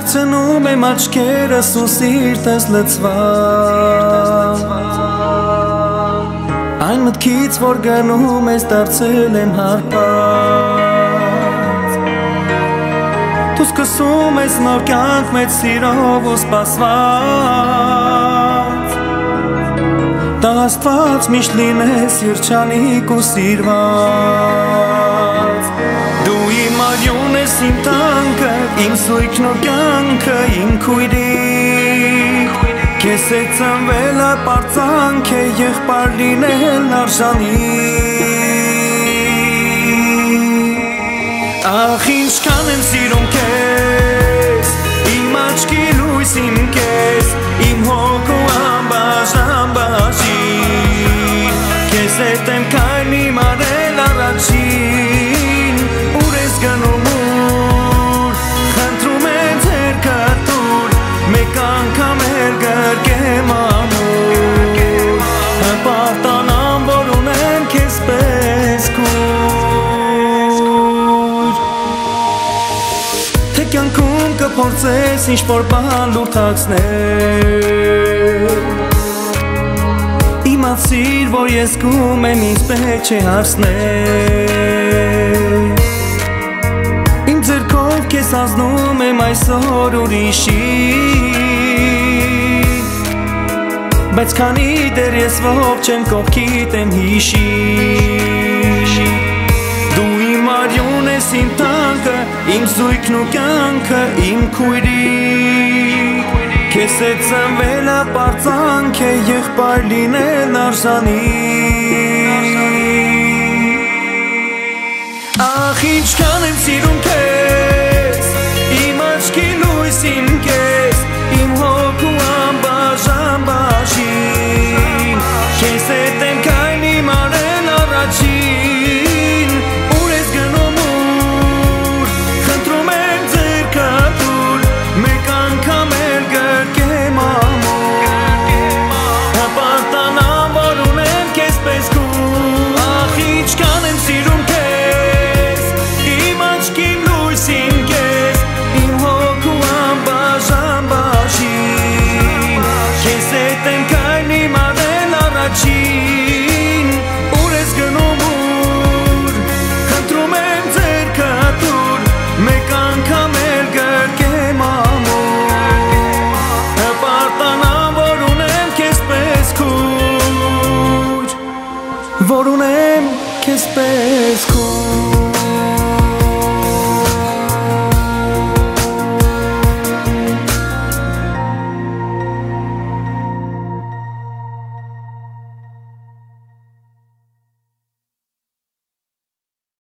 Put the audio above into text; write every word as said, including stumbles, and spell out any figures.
Հարցնում եմ աչքերս ու սիրտս լցված Այն մտքից որ գնում ես դարձել եմ հարբած Դու սկսում ես նոր կյանք մեծ սիրով ու սպասված Դա Աստված միշտ լինես երջանիկ ու սիրված Դու իմ արյուն ես իմ տանկը, իմ սույքն ու կյանքը, իմ քույրիկ Քեզ հետ ծնվել ապարծանք է եղբայր լինել արժանի Ախ ինչքան եմ սիրում քեզ, իմ աչքի լույս իմ կես, իմ հոգու անբաժան բաժին Քեզ հետ եմ քայլի մարել առաջին, ուր ես գնում ուր, խնդրում եմ ձեր կատուր, մեկ անգամ էլ գրկեմ ամուր Հպարտանամ որ ունեմ քեզ պես կուր Թե կյանքում կփորձես ինչ-որ բան լուրթացնել Իմացիր որ ես զգում եմ ինձ պետք չէ հարցնել Իմ ձեռքով քեզ ազնում եմ այսօր ուրիշի Բայց քանի դեռ ես ողջ եմ կողքիդ եմ հիշի Դու իմ արյուն ես իմ տանկը, իմ զույգն ու կյանքը, իմ քույրիկ Քեզ հետ ծնվել ապարծանք է եղբայր լինել արժանի Ախ ինչքան եմ սիրում քեզ, իմ աչքի լույս իմ կես, իմ հոգու անբաժան բաժին Քեզ հետ եմ քայլի մարել առաջին, ուր ես գնում ուր, խնդրում եմ ձեր կատուր, մեկ անգամ էլ գրկեմ ամուր Հպարտանամ որ ունեմ քեզ պես կուր Ախ ինչքան եմ սիրում քեզ, իմ աչքին լույս իմ կես, իմ հոգու անբաժան բաժին Քեզ հետ եմ քայլի մարել առաջին, ուր ես գնում ուր, խնդրում եմ ձեր կատուր, մեկ անգամ էլ գրկեմ ամուր Հպարտանամ որ ունեմ քեզ պես քույր, որ ունեմ